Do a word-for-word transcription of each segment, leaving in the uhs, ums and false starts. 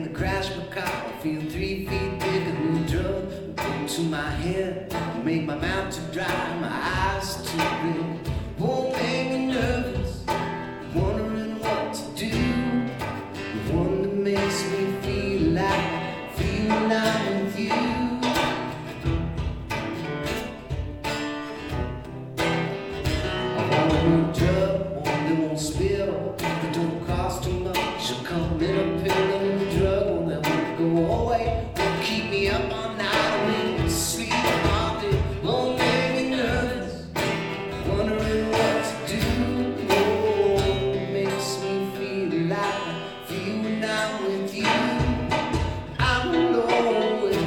in the crash of a car. I feel three feet thicker than a drug. Go to my head, make my mouth too dry, my eyes too red. Won't make me nervous, wondering what to do. The one that makes me feel like, feel like with you. I want a new drug, one that won't spill, that don't cost too much. She'll come in a pill and a drug, one that won't go away, won't keep me up all night, make me sleep all day. Won't make me nervous, wondering what to do. Oh, it makes me feel like I feel when I'm with you. I'm alone with you.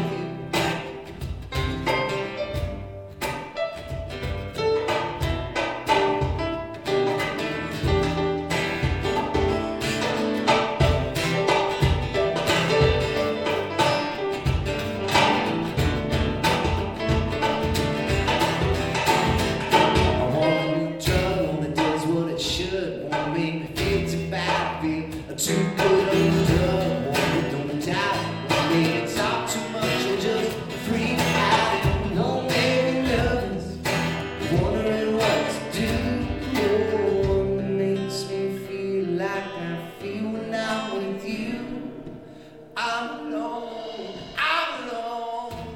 Too good on the drug, one don't die. Make it talk too much and just freak out. Don't make me nervous, wondering what to do. Oh, one that makes me feel like I feel when I'm with you. I'm alone, I'm alone.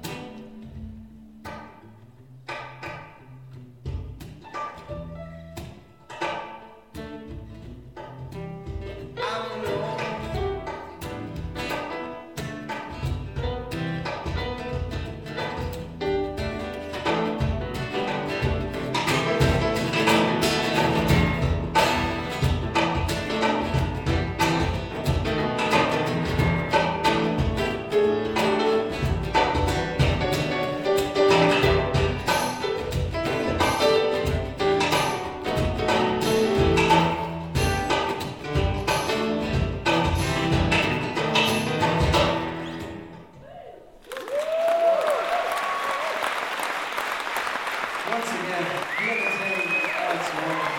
Once again, you entertain Alex Warren.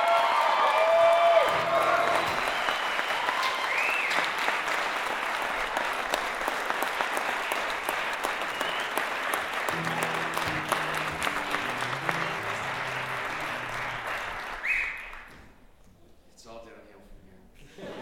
It's all downhill from here.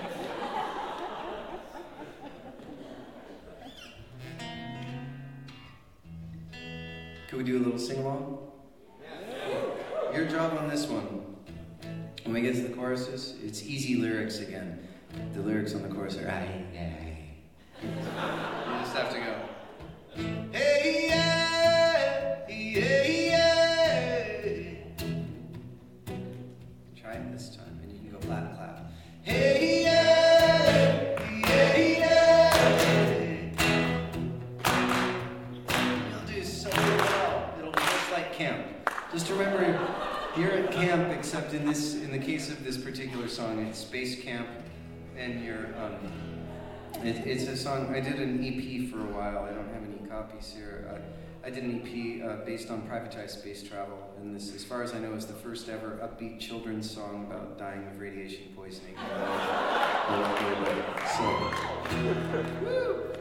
Can we do a little sing-along? Your job on this one, when we get to the choruses, it's easy lyrics again. The lyrics on the chorus are, aye, aye. You just have to go, hey, yeah, yeah, yeah. Try it this time, and you can go clap, clap. Hey, yeah, yeah, yeah. You'll do so well. It'll be just like camp. Just remember, you're at camp, except in this, in the case of this particular song, it's space camp, and you're, um, it, it's a song. I did an E P for a while. I don't have any copies here. I, I did an E P uh, based on privatized space travel, and this, as far as I know, is the first ever upbeat children's song about dying of radiation poisoning. So, woo!